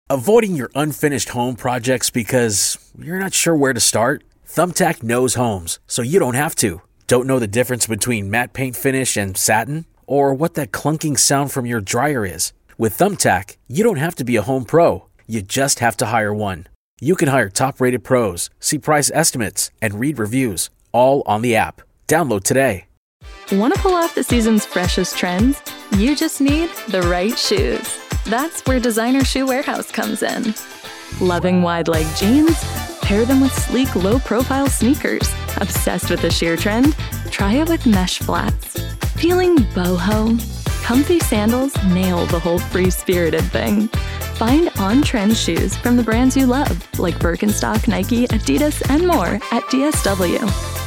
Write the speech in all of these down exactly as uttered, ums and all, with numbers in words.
Avoiding your unfinished home projects because you're not sure where to start? Thumbtack knows homes, so you don't have to. Don't know the difference between matte paint finish and satin? Or what that clunking sound from your dryer is? With Thumbtack, you don't have to be a home pro. You just have to hire one. You can hire top-rated pros, see price estimates, and read reviews, all on the app. Download today. Want to pull off the season's freshest trends? You just need the right shoes. That's where Designer Shoe Warehouse comes in. Loving wide-leg jeans? Pair them with sleek, low-profile sneakers. Obsessed with the sheer trend? Try it with mesh flats. Feeling boho? Comfy sandals nail the whole free-spirited thing. Find on-trend shoes from the brands you love, like Birkenstock, Nike, Adidas, and more at D S W.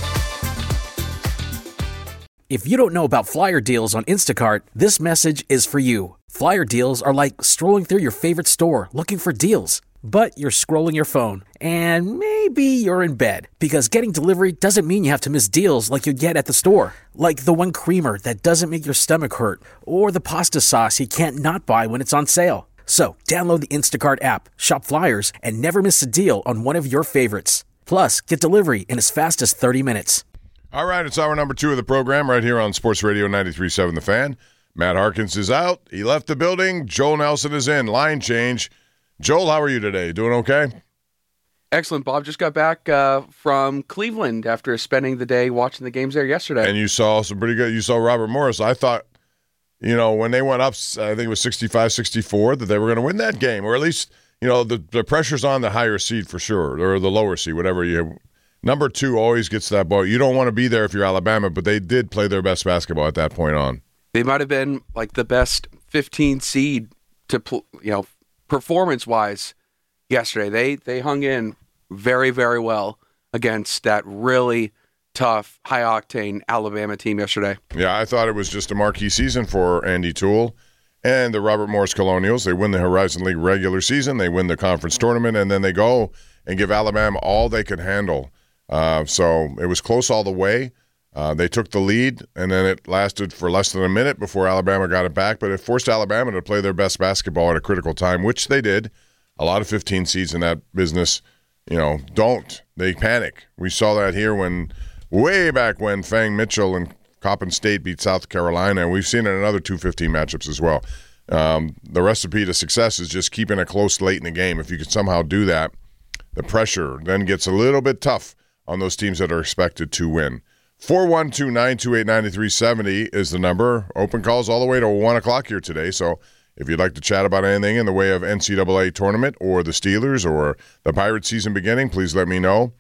If you don't know about flyer deals on Instacart, this message is for you. Flyer deals are like strolling through your favorite store looking for deals. But you're scrolling your phone, and maybe you're in bed, because getting delivery doesn't mean you have to miss deals like you get at the store. Like the one creamer that doesn't make your stomach hurt, or the pasta sauce you can't not buy when it's on sale. So download the Instacart app, shop flyers, and never miss a deal on one of your favorites. Plus, get delivery in as fast as thirty minutes. All right, it's hour number two of the program right here on Sports Radio ninety-three point seven The Fan. Matt Harkins is out. He left the building. Joel Nelson is in. Line change. Joel, how are you today? Doing okay? Excellent, Bob. Just got back uh, from Cleveland after spending the day watching the games there yesterday. And you saw some pretty good. You saw Robert Morris. I thought, you know, when they went up, I think it was sixty-five sixty-four, that they were going to win that game. Or at least, you know, the, the pressure's on the higher seed for sure, or the lower seed, whatever you Number two always gets that ball. You don't want to be there if you're Alabama, but they did play their best basketball at that point on. They might have been like the best fifteen seed to, you know, performance-wise yesterday. They they hung in very, very well against that really tough, high-octane Alabama team yesterday. Yeah, I thought it was just a marquee season for Andy Toole and the Robert Morris Colonials. They win the Horizon League regular season, they win the conference tournament, and then they go and give Alabama all they could handle. Uh, so it was close all the way. Uh, they took the lead, and then it lasted for less than a minute before Alabama got it back. But it forced Alabama to play their best basketball at a critical time, which they did. A lot of fifteen seeds in that business, you know, don't. They panic. We saw that here when, way back when, Fang Mitchell and Coppin State beat South Carolina, and we've seen it in other two fifteen matchups as well. Um, the recipe to success is just keeping it close late in the game. If you can somehow do that, the pressure then gets a little bit tough on those teams that are expected to win. four one two, nine two eight, nine three seven zero is the number. Open calls all the way to one o'clock here today. So if you'd like to chat about anything in the way of N C double A tournament or the Steelers or the Pirate season beginning, please let me know.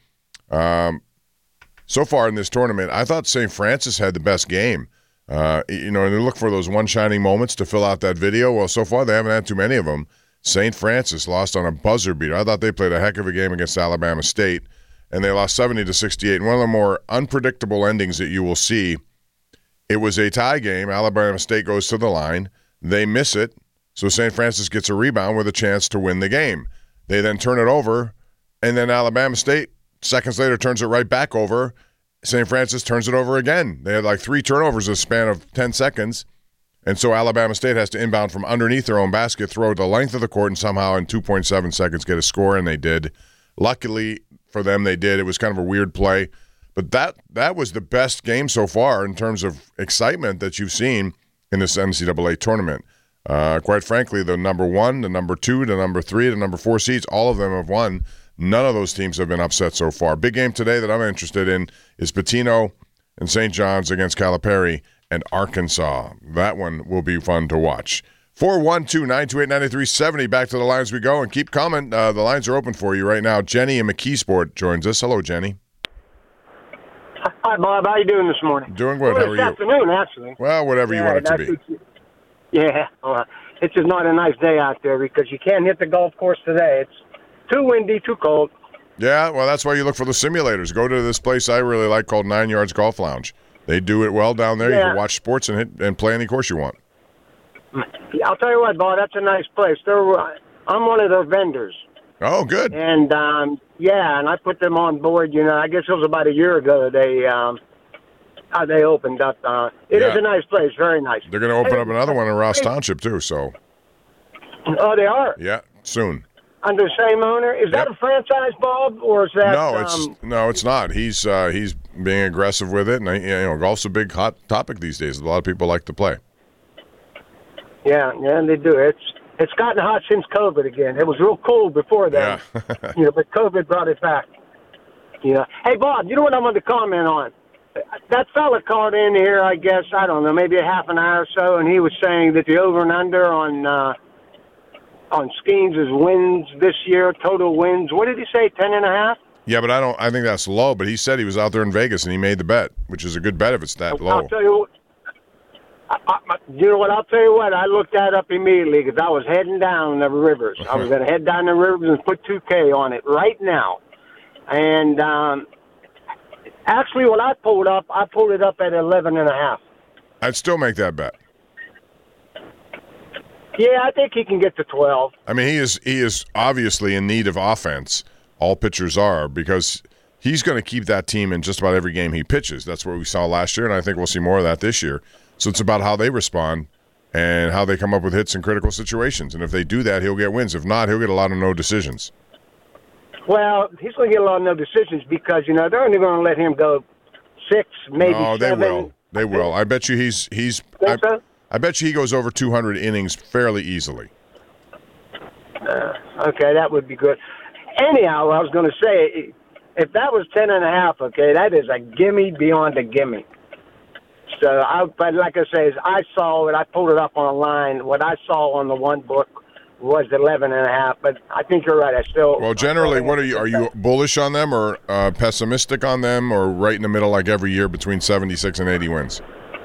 Um, so far in this tournament, I thought Saint Francis had the best game. Uh, you know, and they look for those one shining moments to fill out that video. Well, so far they haven't had too many of them. Saint Francis lost on a buzzer beater. I thought they played a heck of a game against Alabama State, and they lost seventy to sixty-eight. One of the more unpredictable endings that you will see. It was a tie game. Alabama State goes to the line. They miss it, so Saint Francis gets a rebound with a chance to win the game. They then turn it over, and then Alabama State, seconds later, turns it right back over. Saint Francis turns it over again. They had like three turnovers in a span of ten seconds, and so Alabama State has to inbound from underneath their own basket, throw it the length of the court, and somehow in two point seven seconds get a score, and they did. Luckily for them, they did. It was kind of a weird play. But that that was the best game so far in terms of excitement that you've seen in this N C double A tournament. Uh, quite frankly, the number one, the number two, the number three, the number four seeds, all of them have won. None of those teams have been upset so far. Big game today that I'm interested in is Patino and Saint John's against Calipari and Arkansas. That one will be fun to watch. four one two, nine two eight, nine three seven zero. Back to the lines we go, and keep coming. Uh, the lines are open for you right now. Jenny in McKeesport joins us. Hello, Jenny. Hi, Bob. How you doing this morning? Doing good. Well, How are this you? afternoon, actually. Well, whatever yeah, you want it to be. What, yeah. Uh, it's just not a nice day out there because you can't hit the golf course today. It's too windy, too cold. Yeah, well, that's why you look for the simulators. Go to this place I really like called Nine Yards Golf Lounge. They do it well down there. Yeah. You can watch sports and hit and play any course you want. I'll tell you what, Bob, that's a nice place. They're, uh, I'm one of their vendors. Oh, good. And, um, yeah, and I put them on board, you know, I guess it was about a year ago that they, um, uh, they opened up. Uh, it Yeah. is a nice place, very nice. They're going to open up another one in Ross Township, too, so. Oh, they are? Yeah, soon. under the same owner. Is Yep. that a franchise, Bob, or is that? No, it's um, no, it's not. He's uh, he's being aggressive with it, and you know, golf's a big hot topic these days. A lot of people like to play. Yeah, yeah, they do. It's it's gotten hot since COVID again. It was real cool before that, Yeah. you know, but COVID brought it back. You know, hey Bob, you know what I'm going to comment on? That fella called in here, I guess, I don't know, maybe a half an hour or so, and he was saying that the over and under on uh, on Skeens' wins this year, total wins. What did he say? Ten and a half? Yeah, but I don't. I think that's low. But he said he was out there in Vegas and he made the bet, which is a good bet if it's that low. I'll tell you what. I, I, you know what? I'll tell you what. I looked that up immediately because I was heading down the rivers. I was going to head down the rivers and put two K on it right now. And um, actually, what I pulled up, I pulled it up at eleven and a half. I'd still make that bet. Yeah, I think he can get to twelve. I mean, he is he is obviously in need of offense. All pitchers are, because he's going to keep that team in just about every game he pitches. That's what we saw last year, and I think we'll see more of that this year. So it's about how they respond and how they come up with hits in critical situations. And if they do that, he'll get wins. If not, he'll get a lot of no decisions. Well, he's going to get a lot of no decisions because, you know, they're only going to let him go six, maybe Oh, they seven. will. They will. I bet you he's he's. I, Think so? I bet you he goes over two hundred innings fairly easily. Uh, okay, that would be good. Anyhow, I was going to say, if that was ten and a half, okay, that is a gimme beyond a gimme. So, I, but like I say, I saw it. I pulled it up online. What I saw on the one book was eleven and a half. But I think you're right. I still. Well, generally, what are you? Are you bullish on them or uh, pessimistic on them, or right in the middle, like every year between seventy-six and eighty wins?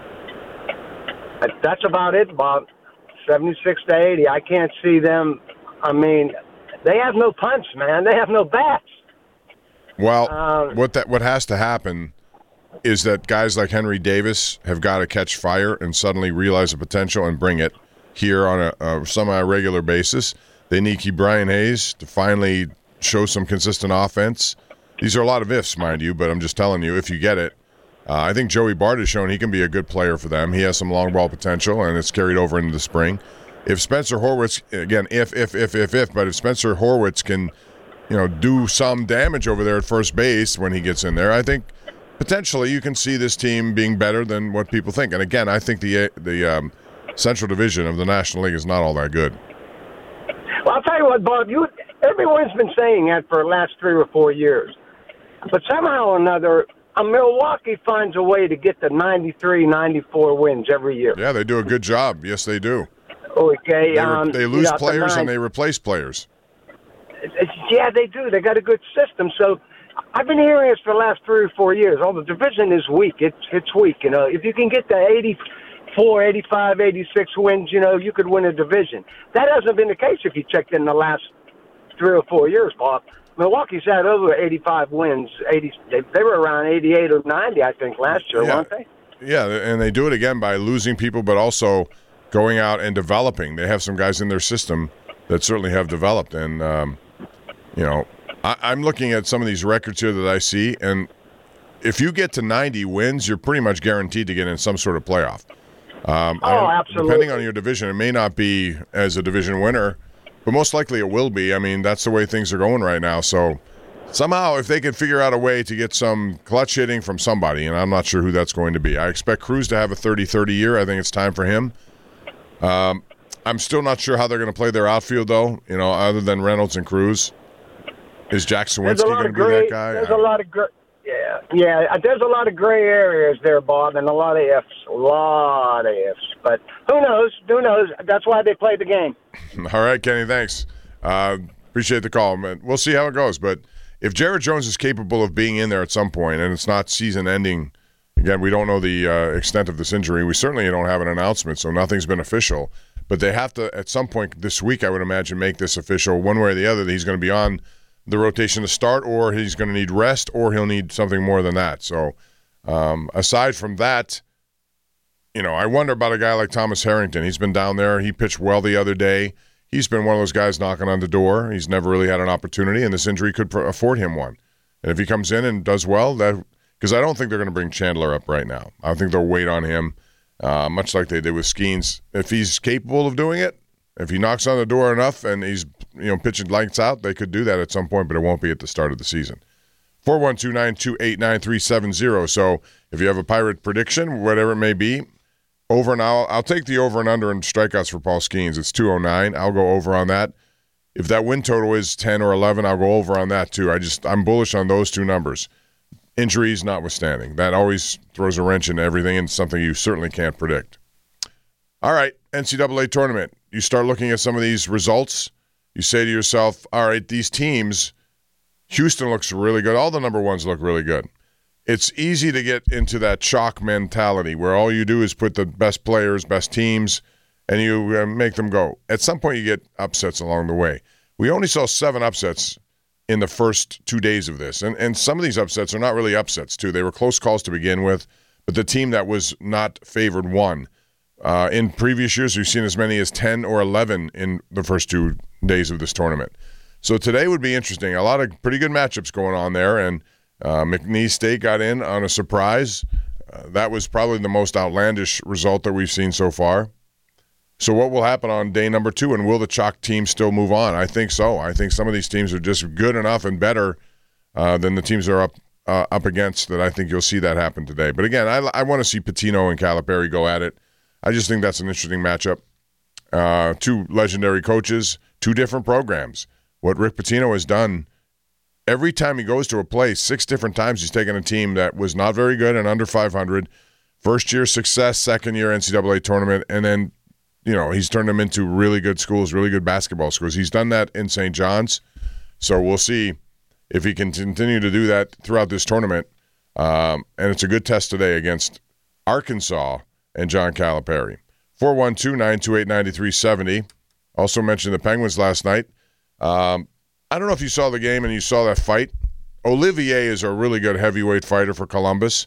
That's about it, Bob. seventy-six to eighty. I can't see them. I mean, they have no punch, man. They have no bats. Well, Um, what that what has to happen is that guys like Henry Davis have got to catch fire and suddenly realize the potential and bring it here on a, a semi-regular basis. They need Ke'Bryan Hayes to finally show some consistent offense. These are a lot of ifs, mind you, but I'm just telling you, if you get it, uh, I think Joey Bart has shown he can be a good player for them. He has some long ball potential, and it's carried over into the spring. If Spencer Horwitz, again, if, if, if, if, if, but if Spencer Horwitz can, you know, do some damage over there at first base when he gets in there, I think potentially you can see this team being better than what people think. And again, I think the the um, Central Division of the National League is not all that good. Well, I'll tell you what, Bob. You, everyone's been saying that for the last three or four years. But somehow or another, uh, Milwaukee finds a way to get the ninety-three, ninety-four wins every year. Yeah, they do a good job. Yes, they do. Okay. They, um, re- they lose you know, players the nine- and they replace players. Yeah, they do. They got a good system. So I've been hearing this for the last three or four years. Oh, the division is weak. It's it's weak. You know, if you can get to eighty-four, eighty-five, eighty-six wins, you know, you could win a division. That hasn't been the case if you checked in the last three or four years, Bob. Milwaukee's had over eighty-five wins. eighty, they, they were around eighty-eight or ninety, I think, last year, Yeah. weren't they? Yeah, and they do it again by losing people, but also going out and developing. They have some guys in their system that certainly have developed. And, um, you know, I, I'm looking at some of these records here that I see, and if you get to ninety wins, you're pretty much guaranteed to get in some sort of playoff. Um, I Oh, don't- absolutely. Depending on your division, it may not be as a division winner, but most likely it will be. I mean, that's the way things are going right now. So somehow, if they can figure out a way to get some clutch hitting from somebody, and I'm not sure who that's going to be. I expect Cruz to have a thirty thirty year. I think it's time for him. Um, I'm still not sure how they're going to play their outfield, though, you know, other than Reynolds and Cruz. Is Jack There's a Sawinski lot going to of be gray. that guy? There's a lot of gray. Yeah, yeah. uh, There's a lot of gray areas there, Bob, and a lot of ifs. A lot of ifs. But who knows? Who knows? That's why they play the game. All right, Kenny, thanks. Uh, appreciate the call, man. We'll see how it goes. But if Jared Jones is capable of being in there at some point and it's not season-ending, again, we don't know the uh, extent of this injury. We certainly don't have an announcement, so nothing's been official. But they have to, at some point this week, I would imagine, make this official one way or the other that he's going to be on the rotation to start, or he's going to need rest, or he'll need something more than that. So um, aside from that, you know, I wonder about a guy like Thomas Harrington. He's been down there. He pitched well the other day. He's been one of those guys knocking on the door. He's never really had an opportunity, and this injury could pr- afford him one. And if he comes in and does well, that because I don't think they're going to bring Chandler up right now. I think they'll wait on him, uh, much like they did with Skeens. If he's capable of doing it, if he knocks on the door enough and he's you know, pitching lights out, they could do that at some point, but it won't be at the start of the season. four one two, nine two eight, nine three seven zero. So if you have a Pirate prediction, whatever it may be, over and I'll, I'll take the over and under in strikeouts for Paul Skeens. It's two oh nine. I'll go over on that. If that win total is ten or eleven, I'll go over on that too. I just, I'm bullish on those two numbers. Injuries notwithstanding. That always throws a wrench into everything and something you certainly can't predict. All right, N C double A tournament. You start looking at some of these results. You say to yourself, all right, these teams, Houston looks really good. All the number ones look really good. It's easy to get into that chalk mentality where all you do is put the best players, best teams, and you uh, make them go. At some point, you get upsets along the way. We only saw seven upsets in the first two days of this. And and some of these upsets are not really upsets, too. They were close calls to begin with, but the team that was not favored won. Uh, in previous years, we've seen as many as ten or eleven in the first two days of this tournament. So today would be interesting. A lot of pretty good matchups going on there, and uh, McNeese State got in on a surprise. Uh, that was probably the most outlandish result that we've seen so far. So what will happen on day number two, and will the chalk team still move on? I think so. I think some of these teams are just good enough and better uh, than the teams they're up uh, up against that I think you'll see that happen today. But again, I, I want to see Patino and Calipari go at it. I just think that's an interesting matchup. Uh, two legendary coaches, two different programs. What Rick Pitino has done, every time he goes to a place, six different times he's taken a team that was not very good and under five hundred, first-year success, second-year N C double A tournament, and then, you know, he's turned them into really good schools, really good basketball schools. He's done that in Saint John's, so we'll see if he can continue to do that throughout this tournament. Um, and it's a good test today against Arkansas and John Calipari. four one two, nine two eight, nine three seven zero. Also mentioned the Penguins last night. Um, I don't know if you saw the game and you saw that fight. Olivier is a really good heavyweight fighter for Columbus,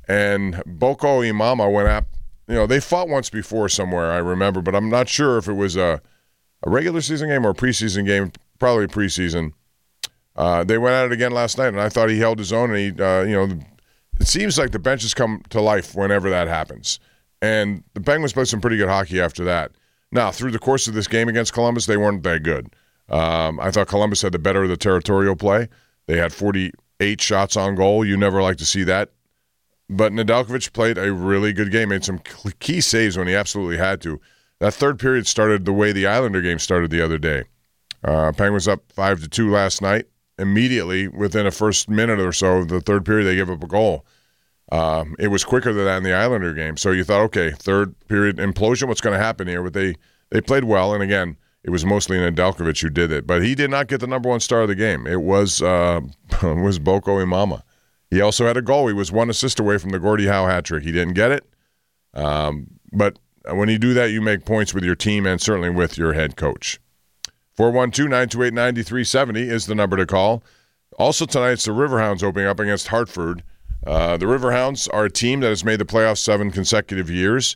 and Boko Imama went up. You know, they fought once before somewhere, I remember, but I'm not sure if it was a, a regular season game or a preseason game, probably preseason. Uh, they went at it again last night, and I thought he held his own, and he, uh, you know, it seems like the benches come to life whenever that happens. And the Penguins played some pretty good hockey after that. Now, through the course of this game against Columbus, they weren't that good. Um, I thought Columbus had the better of the territorial play. They had forty-eight shots on goal. You never like to see that. But Nedeljkovic played a really good game, made some key saves when he absolutely had to. That third period started the way the Islander game started the other day. Uh, Penguins up five to two last night. Immediately, within a first minute or so of the third period, they give up a goal. Um, it was quicker than that in the Islander game. So you thought, okay, third period implosion, what's going to happen here? But they, they played well, and again, it was mostly Nedeljkovic who did it. But he did not get the number one star of the game. It was uh, was Boko Imama. He also had a goal. He was one assist away from the Gordie Howe hat trick. He didn't get it. Um, but when you do that, you make points with your team and certainly with your head coach. four one two, nine two eight, nine three seven zero is the number to call. Also tonight, it's the Riverhounds opening up against Hartford. Uh, the Riverhounds are a team that has made the playoffs seven consecutive years.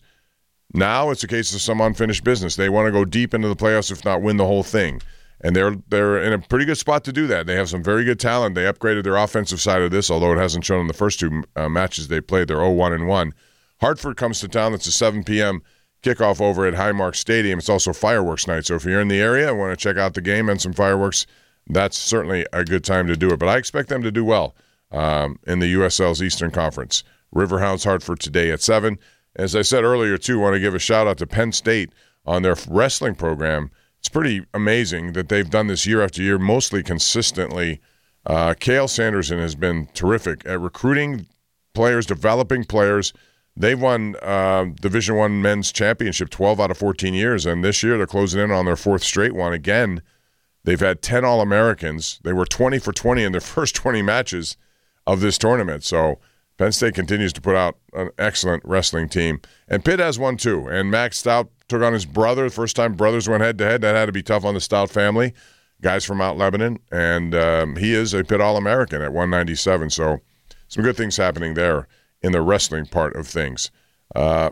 Now it's a case of some unfinished business. They want to go deep into the playoffs, if not win the whole thing. And they're they're in a pretty good spot to do that. They have some very good talent. They upgraded their offensive side of this, although it hasn't shown in the first two uh, matches they played. They're oh one and one. Hartford comes to town. It's a seven p.m. kickoff over at Highmark Stadium. It's also fireworks night. So if you're in the area and want to check out the game and some fireworks, that's certainly a good time to do it. But I expect them to do well um, in the U S L's Eastern Conference. Riverhounds Hartford today at seven. As I said earlier, too, I want to give a shout-out to Penn State on their wrestling program. It's pretty amazing that they've done this year after year, mostly consistently. Uh, Cale Sanderson has been terrific at recruiting players, developing players. They've won uh, Division I men's championship twelve out of fourteen years, and this year they're closing in on their fourth straight one. Again, they've had ten All-Americans. They were twenty for twenty in their first twenty matches of this tournament. So Penn State continues to put out an excellent wrestling team. And Pitt has one, too. And Max Stout took on his brother. The first time brothers went head-to-head. That had to be tough on the Stout family. Guys from Mount Lebanon. And um, he is a Pitt All-American at one ninety-seven. So some good things happening there in the wrestling part of things. Uh,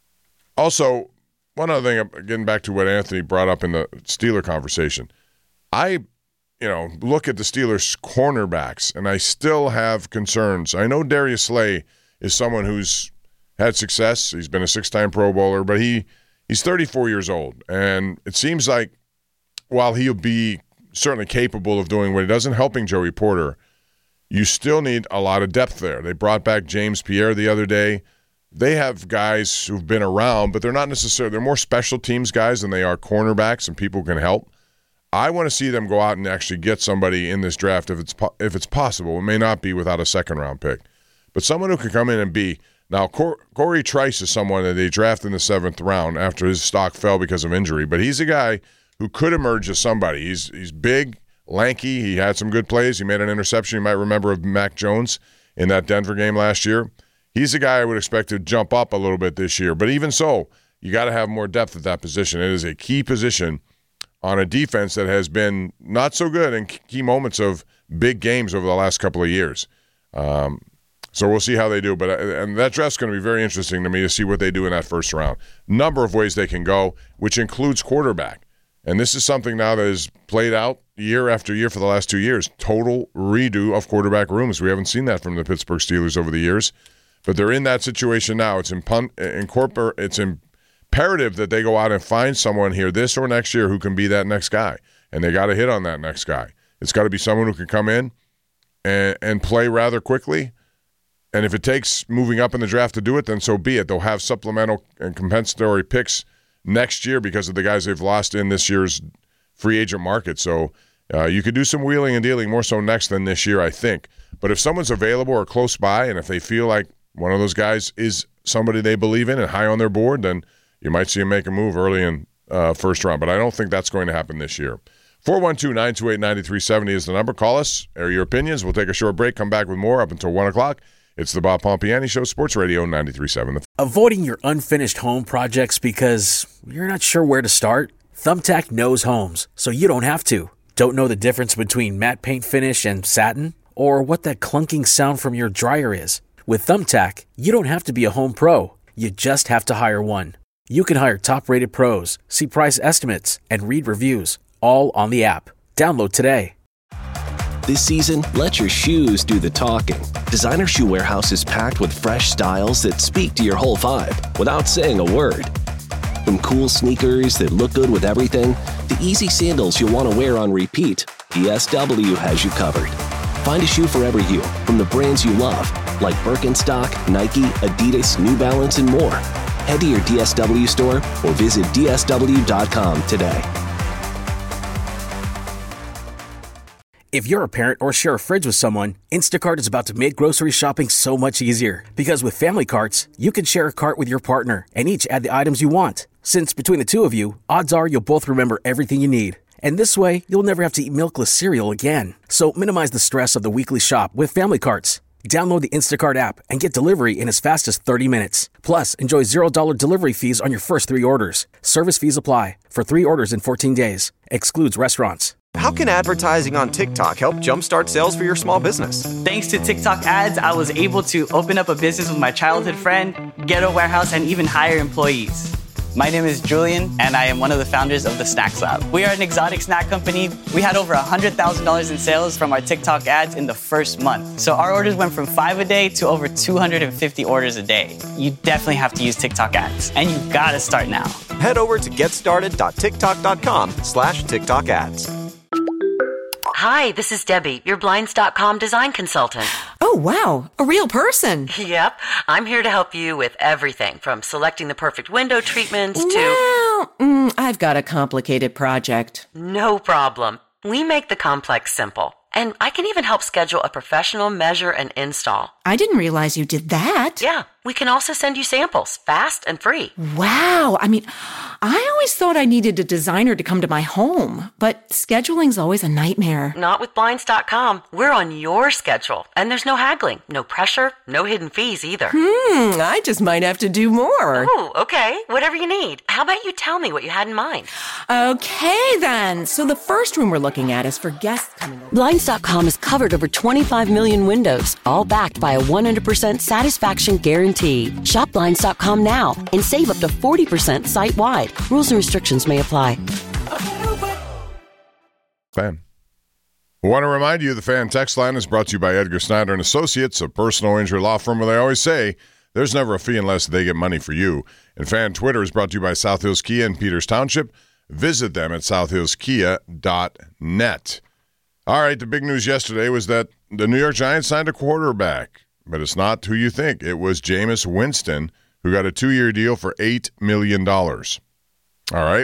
also, one other thing, getting back to what Anthony brought up in the Steeler conversation. I... you know, look at the Steelers' cornerbacks, and I still have concerns. I know Darius Slay is someone who's had success. He's been a six-time Pro Bowler, but he he's thirty-four years old, and it seems like while he'll be certainly capable of doing what he does and helping Joey Porter, you still need a lot of depth there. They brought back James Pierre the other day. They have guys who've been around, but they're not necessarily – they're more special teams guys than they are cornerbacks and people who can help. I want to see them go out and actually get somebody in this draft if it's po- if it's possible. It may not be without a second-round pick. But someone who can come in and be – now, Cor- Corey Trice is someone that they drafted in the seventh round after his stock fell because of injury. But he's a guy who could emerge as somebody. He's he's big, lanky. He had some good plays. He made an interception you might remember of Mac Jones in that Denver game last year. He's a guy I would expect to jump up a little bit this year. But even so, you got to have more depth at that position. It is a key position on a defense that has been not so good in key moments of big games over the last couple of years. Um, so we'll see how they do. But and that draft's going to be very interesting to me to see what they do in that first round. Number of ways they can go, which includes quarterback. And this is something now that is played out year after year for the last two years. Total redo of quarterback rooms. We haven't seen that from the Pittsburgh Steelers over the years. But they're in that situation now. It's impun- incorpor- It's imperative that they go out and find someone here this or next year who can be that next guy. And they got to hit on that next guy. It's got to be someone who can come in and, and play rather quickly. And if it takes moving up in the draft to do it, then so be it. They'll have supplemental and compensatory picks next year because of the guys they've lost in this year's free agent market. So uh, you could do some wheeling and dealing more so next than this year, I think. But if someone's available or close by, and if they feel like one of those guys is somebody they believe in and high on their board, then you might see them make a move early in uh, first round. But I don't think that's going to happen this year. four one two, nine two eight, nine three seven zero is the number. Call us, air your opinions. We'll take a short break, come back with more up until one o'clock. It's the Bob Pompiani Show, Sports Radio ninety-three point seven. Avoiding your unfinished home projects because you're not sure where to start? Thumbtack knows homes, so you don't have to. Don't know the difference between matte paint finish and satin? Or what that clunking sound from your dryer is? With Thumbtack, you don't have to be a home pro. You just have to hire one. You can hire top-rated pros, see price estimates, and read reviews, all on the app. Download today. This season, let your shoes do the talking. Designer Shoe Warehouse is packed with fresh styles that speak to your whole vibe without saying a word. From cool sneakers that look good with everything, to easy sandals you'll want to wear on repeat, D S W has you covered. Find a shoe for every you from the brands you love, like Birkenstock, Nike, Adidas, New Balance, and more. Head to your D S W store or visit D S W dot com today. If you're a parent or share a fridge with someone, Instacart is about to make grocery shopping so much easier. Because with Family Carts, you can share a cart with your partner and each add the items you want. Since between the two of you, odds are you'll both remember everything you need. And this way, you'll never have to eat milkless cereal again. So minimize the stress of the weekly shop with Family Carts. Download the Instacart app and get delivery in as fast as thirty minutes. Plus, enjoy zero dollars delivery fees on your first three orders. Service fees apply for three orders in fourteen days. Excludes restaurants. How can advertising on TikTok help jumpstart sales for your small business? Thanks to TikTok ads, I was able to open up a business with my childhood friend, get a warehouse, and even hire employees. My name is Julian, and I am one of the founders of the Snacks Lab. We are an exotic snack company. We had over one hundred thousand dollars in sales from our TikTok ads in the first month. So our orders went from five a day to over two hundred fifty orders a day. You definitely have to use TikTok ads, and you gotta start now. Head over to getstarted.tiktok.com slash TikTok ads. Hi, this is Debbie, your Blinds dot com design consultant. Oh, wow, a real person. Yep, I'm here to help you with everything from selecting the perfect window treatments to... Well, mm, I've got a complicated project. No problem. We make the complex simple. And I can even help schedule a professional measure and install. I didn't realize you did that. Yeah, we can also send you samples, fast and free. Wow, I mean, I always thought I needed a designer to come to my home, but scheduling's always a nightmare. Not with Blinds dot com. We're on your schedule, and there's no haggling, no pressure, no hidden fees either. Hmm, I just might have to do more. Oh, okay, whatever you need. How about you tell me what you had in mind? Okay, then. So the first room we're looking at is for guests coming over. Blinds dot com has covered over twenty-five million windows, all backed by a one hundred percent satisfaction guarantee. Shop Blinds dot com now and save up to forty percent site-wide. Rules and restrictions may apply. Fan. I want to remind you the Fan text line is brought to you by Edgar Snyder and Associates, a personal injury law firm where they always say there's never a fee unless they get money for you. And Fan Twitter is brought to you by South Hills Kia in Peters Township. Visit them at south hills kia dot net. All right, the big news yesterday was that the New York Giants signed a quarterback, but it's not who you think. It was Jameis Winston, who got a two-year deal for eight million dollars. All right?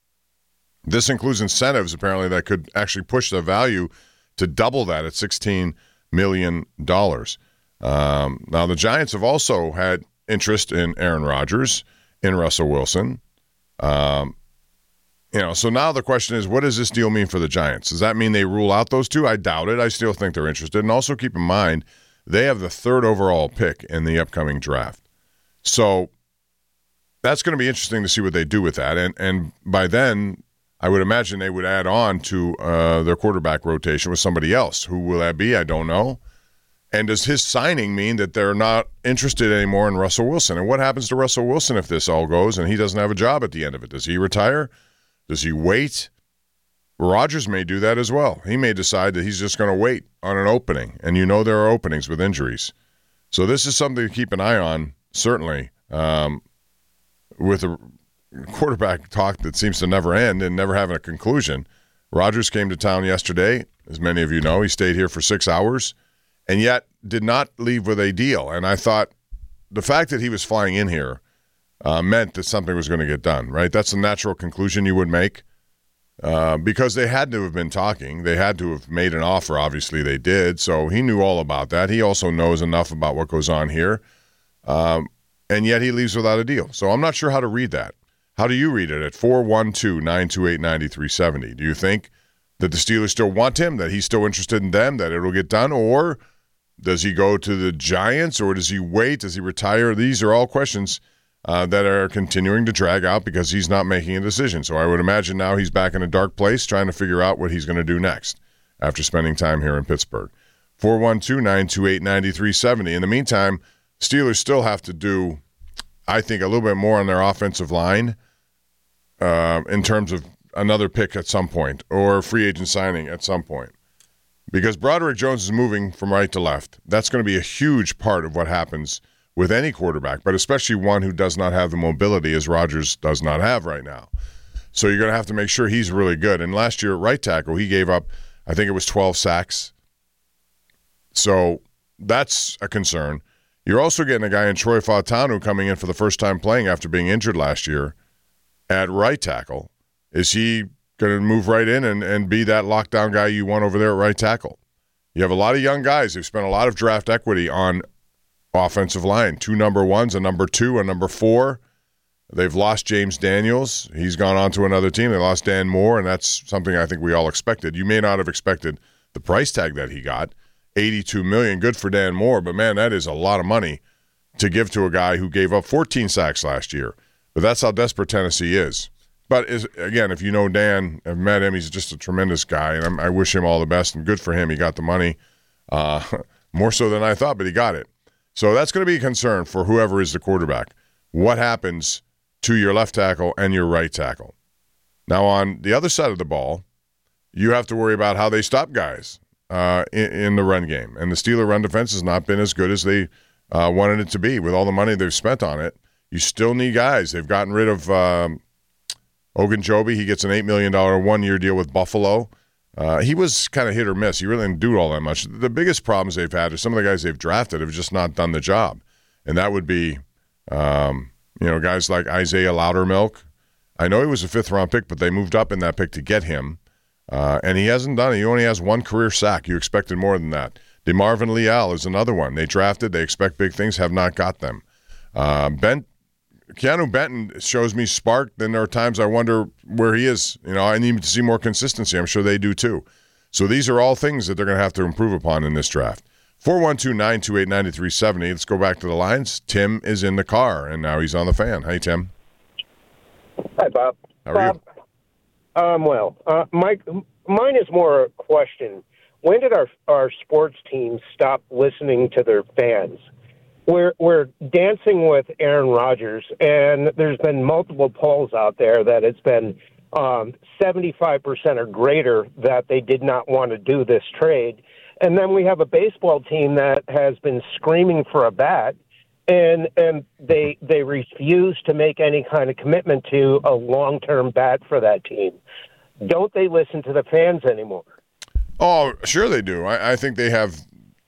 This includes incentives, apparently, that could actually push the value to double that at sixteen million dollars. Um, now, the Giants have also had interest in Aaron Rodgers, in Russell Wilson. Um, you know, so now the question is, what does this deal mean for the Giants? Does that mean they rule out those two? I doubt it. I still think they're interested. And also keep in mind, they have the third overall pick in the upcoming draft. So that's going to be interesting to see what they do with that. And and by then, I would imagine they would add on to uh, their quarterback rotation with somebody else. Who will that be? I don't know. And does his signing mean that they're not interested anymore in Russell Wilson? And what happens to Russell Wilson if this all goes and he doesn't have a job at the end of it? Does he retire? Does he wait? Rodgers may do that as well. He may decide that he's just going to wait on an opening. And you know there are openings with injuries. So this is something to keep an eye on, certainly, um, with a quarterback talk that seems to never end and never having a conclusion. Rodgers came to town yesterday. As many of you know, he stayed here for six hours and yet did not leave with a deal. And I thought the fact that he was flying in here uh, meant that something was going to get done, right? That's a natural conclusion you would make uh, because they had to have been talking. They had to have made an offer. Obviously, they did. So he knew all about that. He also knows enough about what goes on here. Um, and yet he leaves without a deal. So I'm not sure how to read that. How do you read it at four one two, nine two eight, nine three seven zero? Do you think that the Steelers still want him, that he's still interested in them, that it'll get done? Or does he go to the Giants, or does he wait? Does he retire? These are all questions uh, that are continuing to drag out because he's not making a decision. So I would imagine now he's back in a dark place trying to figure out what he's going to do next after spending time here in Pittsburgh. four one two, nine two eight, nine three seven zero. In the meantime, Steelers still have to do, I think, a little bit more on their offensive line uh, in terms of another pick at some point or free agent signing at some point. Because Broderick Jones is moving from right to left. That's going to be a huge part of what happens with any quarterback, but especially one who does not have the mobility as Rodgers does not have right now. So you're going to have to make sure he's really good. And last year at right tackle, he gave up, I think it was twelve sacks. So that's a concern. You're also getting a guy in Troy Fautanu coming in for the first time playing after being injured last year at right tackle. Is he going to move right in and, and be that lockdown guy you want over there at right tackle? You have a lot of young guys who've spent a lot of draft equity on offensive line. Two number ones, a number two, a number four. They've lost James Daniels. He's gone on to another team. They lost Dan Moore, and that's something I think we all expected. You may not have expected the price tag that he got, eighty-two million dollars. Good for Dan Moore, but, man, that is a lot of money to give to a guy who gave up fourteen sacks last year. But that's how desperate Tennessee is. But, is, again, if you know Dan, I've met him, he's just a tremendous guy, and I'm, I wish him all the best, and good for him. He got the money, uh, more so than I thought, but he got it. So that's going to be a concern for whoever is the quarterback. What happens to your left tackle and your right tackle? Now, on the other side of the ball, you have to worry about how they stop guys uh, in, in the run game. And the Steeler run defense has not been as good as they uh, wanted it to be. With all the money they've spent on it, you still need guys. They've gotten rid of um, Ogunjobi. He gets an eight million dollars one-year deal with Buffalo. Uh, he was kind of hit or miss. He really didn't do all that much. The biggest problems they've had are some of the guys they've drafted have just not done the job. And that would be, um, you know, guys like Isaiah Loudermilk. I know he was a fifth-round pick, but they moved up in that pick to get him. Uh, and he hasn't done it. He only has one career sack. You expected more than that. DeMarvin Leal is another one. They drafted. They expect big things, have not got them. Uh, Ben, Keanu Benton shows me spark. Then there are times I wonder where he is. You know, I need to see more consistency. I'm sure they do too. So these are all things that they're going to have to improve upon in this draft. four one two, nine two eight, nine three seven zero. Let's go back to the lines. Tim is in the car, and now he's on the fan. Hey, Tim. Hi, Bob. How are Bob, you? Um, well, uh, Mike, mine is more a question. When did our our sports teams stop listening to their fans? We're we're dancing with Aaron Rodgers, and there's been multiple polls out there that it's been um, seventy-five percent or greater that they did not want to do this trade. And then we have a baseball team that has been screaming for a bat, and and they they refuse to make any kind of commitment to a long-term bat for that team. Don't they listen to the fans anymore? Oh, sure they do. I, I think they have.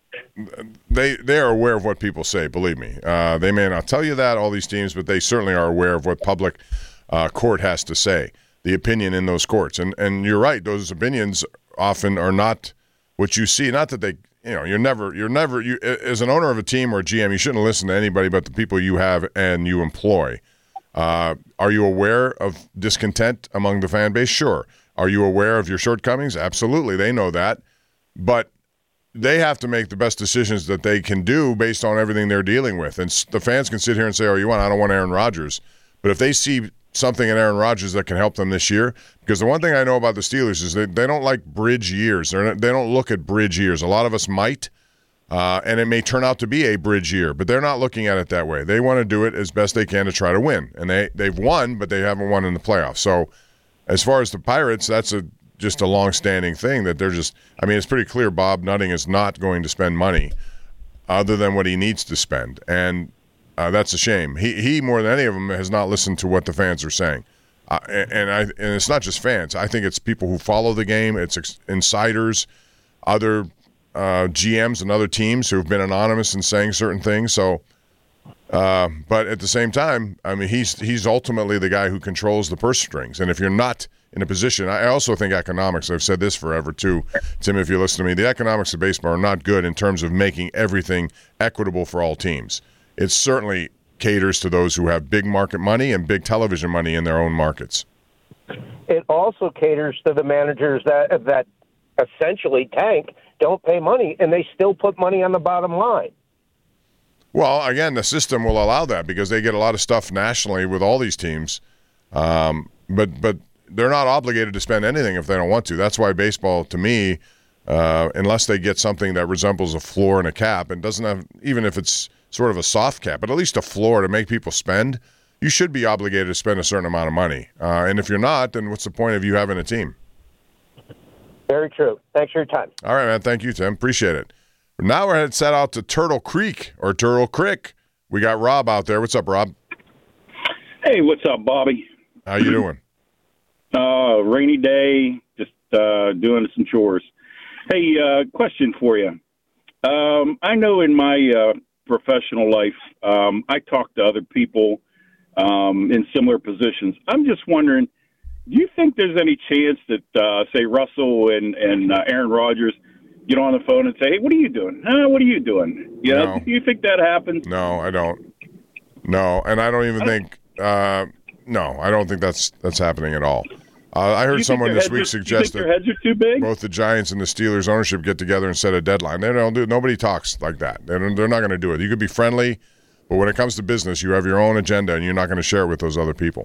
They they are aware of what people say. Believe me, uh, they may not tell you that, all these teams, but they certainly are aware of what public uh, court has to say. The opinion in those courts, and and you're right. Those opinions often are not what you see. Not that they, you know, you're never you're never you as an owner of a team or a G M, you shouldn't listen to anybody but the people you have and you employ. Uh, are you aware of discontent among the fan base? Sure. Are you aware of your shortcomings? Absolutely. They know that, but they have to make the best decisions that they can do based on everything they're dealing with. And the fans can sit here and say, "Oh, you want? I don't want Aaron Rodgers," but if they see something in Aaron Rodgers that can help them this year, because the one thing I know about the Steelers is they, they don't like bridge years. They're not, they don't look at bridge years. A lot of us might, uh, and it may turn out to be a bridge year, but they're not looking at it that way. They want to do it as best they can to try to win, and they, they've won, but they haven't won in the playoffs. So as far as the Pirates, that's a just a long-standing thing that they're just – I mean, it's pretty clear Bob Nutting is not going to spend money other than what he needs to spend, and – Uh, that's a shame. He, he more than any of them, has not listened to what the fans are saying. Uh, and, and, I, and it's not just fans. I think it's people who follow the game. It's ex- insiders, other uh, G Ms and other teams who have been anonymous in saying certain things. So, uh, but at the same time, I mean, he's he's ultimately the guy who controls the purse strings. And if you're not in a position, I also think economics, I've said this forever too, Tim, if you listen to me, the economics of baseball are not good in terms of making everything equitable for all teams. It certainly caters to those who have big market money and big television money in their own markets. It also caters to the managers that that essentially tank, don't pay money, and they still put money on the bottom line. Well, again, the system will allow that because they get a lot of stuff nationally with all these teams, um, but but they're not obligated to spend anything if they don't want to. That's why baseball, to me, uh, unless they get something that resembles a floor and a cap, and doesn't have, even if it's sort of a soft cap, but at least a floor to make people spend, you should be obligated to spend a certain amount of money. Uh, and if you're not, then what's the point of you having a team? Very true. Thanks for your time. All right, man. Thank you, Tim. Appreciate it. Now we're headed set out to Turtle Creek or Turtle Creek. We got Rob out there. What's up, Rob? Hey, what's up, Bobby? How you doing? Uh, rainy day, just uh, doing some chores. Hey, uh, question for you. Um, I know in my uh, professional life, um, I talk to other people um, in similar positions. I'm just wondering, do you think there's any chance that, uh, say, Russell and, and uh, Aaron Rodgers get on the phone and say, "Hey, what are you doing? Huh, what are you doing?" You know, No. do you think that happens? No, I don't. No, and I don't even think. Uh, no, I don't think that's that's happening at all. Uh, I Do heard you someone think this their week heads are- do you suggest think that their heads are too big? both the Giants and the Steelers ownership get together and set a deadline. They don't do. Nobody talks like that. They're, they're not going to do it. You could be friendly, but when it comes to business, you have your own agenda, and you're not going to share it with those other people.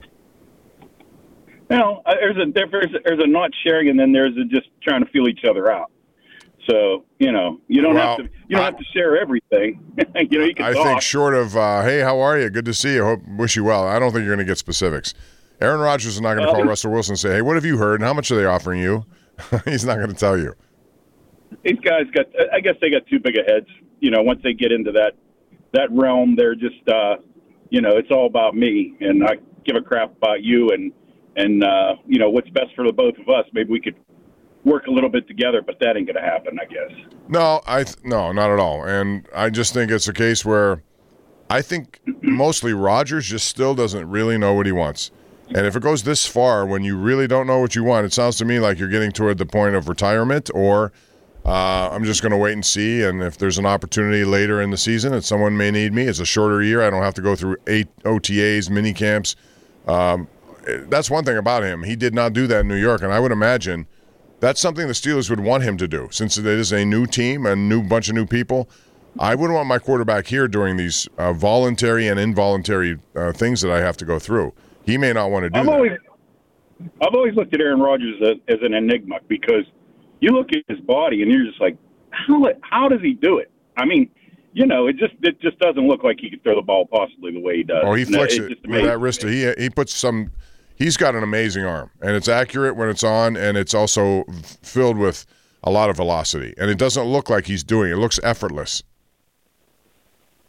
Well, uh, there's a there's a, there's a not sharing, and then there's a just trying to feel each other out. So you know, you don't Well, have to you don't have to share everything. you know, you can I talk. think short of, uh, "Hey, how are you? Good to see you. Hope wish you well." I don't think you're going to get specifics. Aaron Rodgers is not going to Uh, call Russell Wilson and say, "Hey, what have you heard? And how much are they offering you?" He's not going to tell you. These guys got, I guess they got too big of heads. You know, once they get into that that realm, they're just, uh, you know, it's all about me, and I give a crap about you, and and uh, you know what's best for the both of us. Maybe we could work a little bit together, but that ain't going to happen, I guess. No, I th- no, not at all. And I just think it's a case where I think mostly Rodgers just still doesn't really know what he wants. And if it goes this far, when you really don't know what you want, it sounds to me like you're getting toward the point of retirement, or uh, I'm just going to wait and see. And if there's an opportunity later in the season that someone may need me, it's a shorter year. I don't have to go through eight O T As, mini camps. Um, that's one thing about him. He did not do that in New York, and I would imagine that's something the Steelers would want him to do. Since it is a new team, a new bunch of new people, I wouldn't want my quarterback here during these uh, voluntary and involuntary uh, things that I have to go through. He may not want to do I've that. always, I've always looked at Aaron Rodgers as, as an enigma because you look at his body and you're just like, how how does he do it? I mean, you know, it just it just doesn't look like he could throw the ball possibly the way he does. Oh, he And, uh, flicks it's it just with amazing that wrist. to me. He he puts some. He's got an amazing arm, and it's accurate when it's on, and it's also f- filled with a lot of velocity. And it doesn't look like he's doing it. It looks effortless.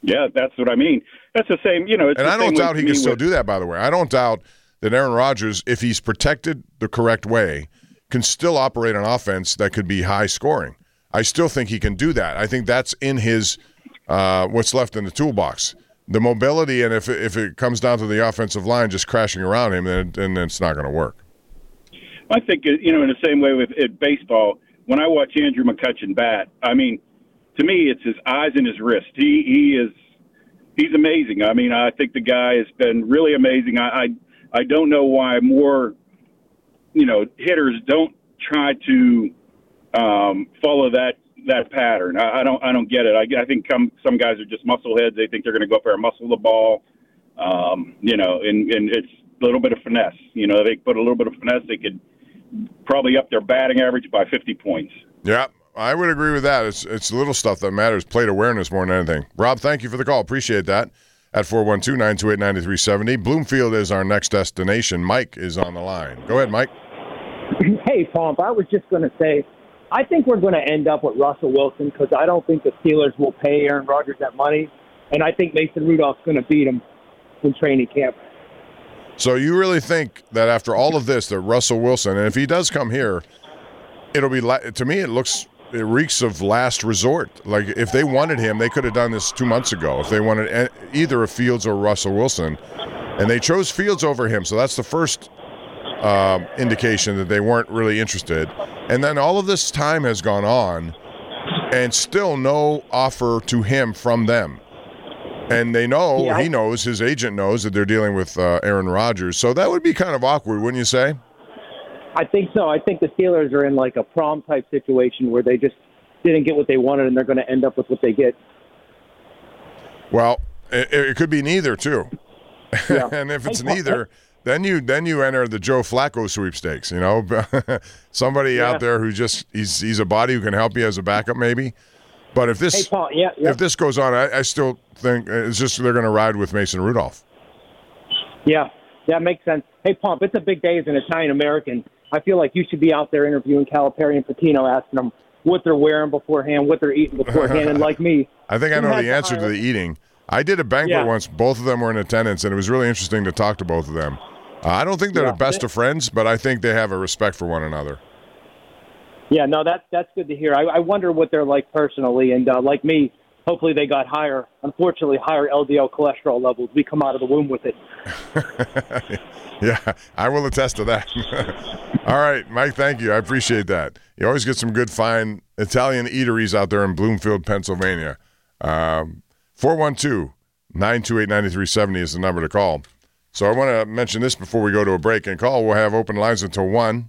Yeah, that's what I mean. That's the same, you know. It's and the I don't same doubt he can with, still do that, by the way. I don't doubt that Aaron Rodgers, if he's protected the correct way, can still operate an offense that could be high scoring. I still think he can do that. I think that's in his uh, what's left in the toolbox. The mobility, and if, if it comes down to the offensive line just crashing around him, then, then it's not going to work. I think, you know, in the same way with it, baseball, when I watch Andrew McCutchen bat, I mean, to me, it's his eyes and his wrist. He he is he's amazing. I mean, I think the guy has been really amazing. I I, I don't know why more, you know, hitters don't try to um, follow that that pattern. I, I don't I don't get it. I, I think some some guys are just muscleheads. They think they're going to go up there and muscle the ball, um, you know, and, and it's a little bit of finesse. You know, they put a little bit of finesse, they could probably up their batting average by fifty points. Yeah, I would agree with that. It's it's little stuff that matters, plate awareness more than anything. Rob, thank you for the call. Appreciate that. At four one two, nine two eight, nine three seven zero. Bloomfield is our next destination. Mike is on the line. Go ahead, Mike. Hey, Pomp, I was just going to say, I think we're going to end up with Russell Wilson because I don't think the Steelers will pay Aaron Rodgers that money, and I think Mason Rudolph's going to beat him in training camp. So you really think that after all of this, that Russell Wilson, and if he does come here, it'll be, to me, it looks, it reeks of last resort. Like if they wanted him, they could have done this two months ago. If they wanted either a Fields or Russell Wilson, and they chose Fields over him. So that's the first uh, indication that they weren't really interested. And then all of this time has gone on, and still no offer to him from them. And they know, yeah. he knows, his agent knows that they're dealing with uh, Aaron Rodgers. So that would be kind of awkward, wouldn't you say? I think so. I think the Steelers are in like a prom-type situation where they just didn't get what they wanted, and they're going to end up with what they get. Well, it, it could be neither, too. Yeah. And if it's neither, then you then you enter the Joe Flacco sweepstakes, you know? Somebody yeah. out there who just, he's he's a body who can help you as a backup maybe. But if this hey, Paul, yeah, yeah. if this goes on, I, I still think it's just they're going to ride with Mason Rudolph. Yeah, that makes sense. Hey, Pomp, it's a big day as an Italian-American. I feel like you should be out there interviewing Calipari and Patino, asking them what they're wearing beforehand, what they're eating beforehand, and like me. I think I know the answer to the eating. I did a banquet yeah. once. Both of them were in attendance, and it was really interesting to talk to both of them. Uh, I don't think they're yeah. the best of friends, but I think they have a respect for one another. Yeah, no, that's that's good to hear. I, I wonder what they're like personally, and uh, like me, hopefully they got higher, unfortunately, higher L D L cholesterol levels. We come out of the womb with it. Yeah, I will attest to that. All right, Mike, thank you. I appreciate that. You always get some good, fine Italian eateries out there in Bloomfield, Pennsylvania. Um, four one two, nine two eight, nine three seven zero is the number to call. So I want to mention this before we go to a break and call. We'll have open lines until one.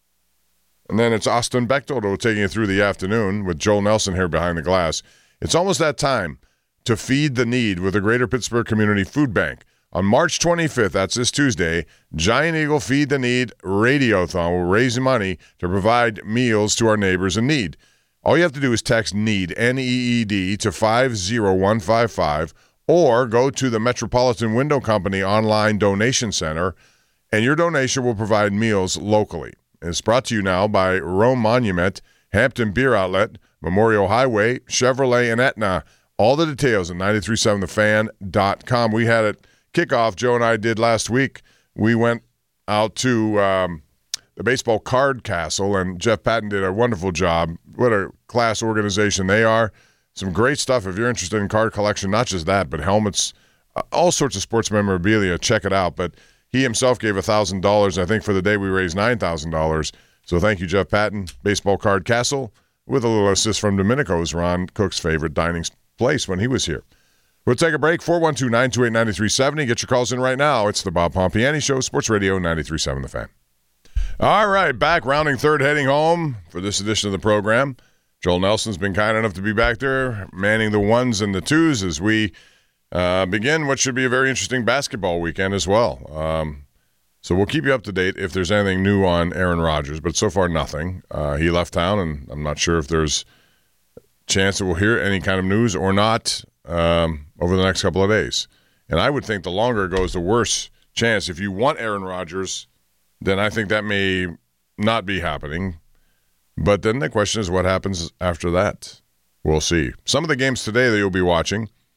And then it's Austin Bechtold who will take you through the afternoon with Joel Nelson here behind the glass. It's almost that time to feed the need with the Greater Pittsburgh Community Food Bank. On March twenty-fifth, that's this Tuesday, Giant Eagle Feed the Need Radiothon will raise money to provide meals to our neighbors in need. All you have to do is text NEED, N E E D, to five zero one five five, or go to the Metropolitan Window Company online donation center, and your donation will provide meals locally. It's brought to you now by Rome Monument, Hampton Beer Outlet, Memorial Highway, Chevrolet, and Aetna. All the details at nine three seven the fan dot com. We had it kickoff, Joe and I did last week. We went out to um, the Baseball Card Castle, and Jeff Patton did a wonderful job. What a class organization they are. Some great stuff if you're interested in card collection, not just that, but helmets, uh, all sorts of sports memorabilia. Check it out. But he himself gave one thousand dollars. I think for the day we raised nine thousand dollars. So thank you, Jeff Patton. Baseball Card Castle, with a little assist from Domenico's, Ron Cook's favorite dining place when he was here. We'll take a break. four one two, nine two eight, nine three seven zero. Get your calls in right now. It's the Bob Pompiani Show, Sports Radio ninety-three point seven The Fan. All right, back rounding third, heading home for this edition of the program. Joel Nelson's been kind enough to be back there, manning the ones and the twos as we uh, begin what should be a very interesting basketball weekend as well. Um, so we'll keep you up to date if there's anything new on Aaron Rodgers, but so far nothing. Uh, he left town, and I'm not sure if there's a chance that we'll hear any kind of news or not um, over the next couple of days. And I would think the longer it goes, the worse chance. If you want Aaron Rodgers, then I think that may not be happening. But then the question is what happens after that. We'll see. Some of the games today that you'll be watching